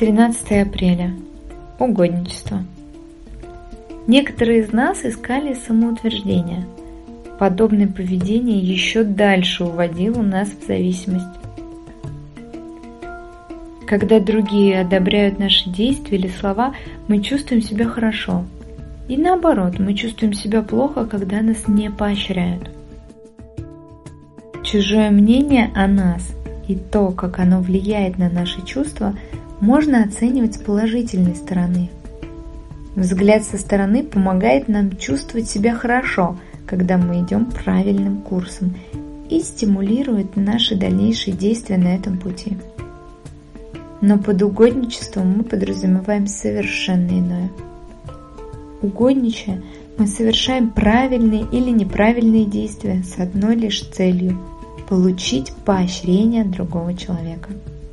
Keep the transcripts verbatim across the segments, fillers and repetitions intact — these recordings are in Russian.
тринадцатое апреля. Угодничество. Некоторые из нас искали самоутверждение. Подобное поведение еще дальше уводило нас в зависимость. Когда другие одобряют наши действия или слова, мы чувствуем себя хорошо. И наоборот, мы чувствуем себя плохо, когда нас не поощряют. Чужое мнение о нас и то, как оно влияет на наши чувства, можно оценивать с положительной стороны. Взгляд со стороны помогает нам чувствовать себя хорошо, когда мы идем правильным курсом, и стимулирует наши дальнейшие действия на этом пути. Но под угодничеством мы подразумеваем совершенно иное. Угодничая, мы совершаем правильные или неправильные действия с одной лишь целью – получить поощрение от другого человека.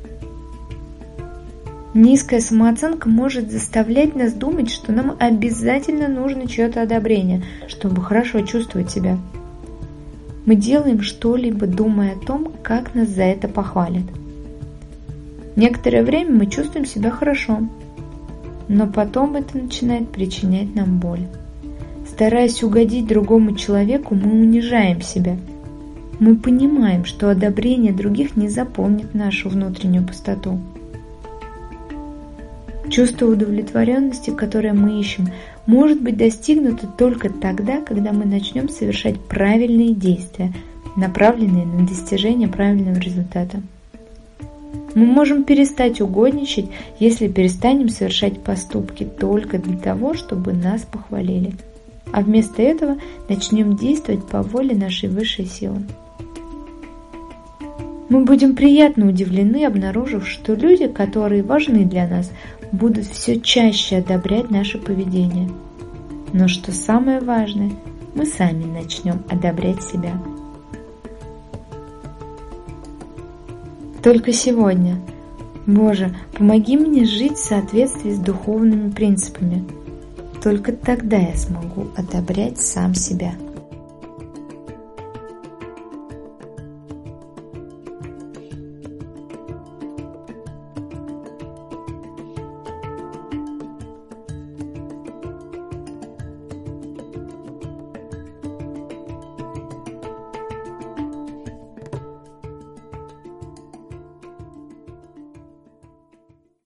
Низкая самооценка может заставлять нас думать, что нам обязательно нужно чье-то одобрение, чтобы хорошо чувствовать себя. Мы делаем что-либо, думая о том, как нас за это похвалят. Некоторое время мы чувствуем себя хорошо, но потом это начинает причинять нам боль. Стараясь угодить другому человеку, мы унижаем себя. Мы понимаем, что одобрение других не заполнит нашу внутреннюю пустоту. Чувство удовлетворенности, которое мы ищем, может быть достигнуто только тогда, когда мы начнем совершать правильные действия, направленные на достижение правильного результата. Мы можем перестать угодничать, если перестанем совершать поступки только для того, чтобы нас похвалили, а вместо этого начнем действовать по воле нашей высшей силы. Мы будем приятно удивлены, обнаружив, что люди, которые важны для нас, будут все чаще одобрять наше поведение. Но что самое важное, мы сами начнем одобрять себя. Только сегодня. Боже, помоги мне жить в соответствии с духовными принципами. Только тогда я смогу одобрять сам себя.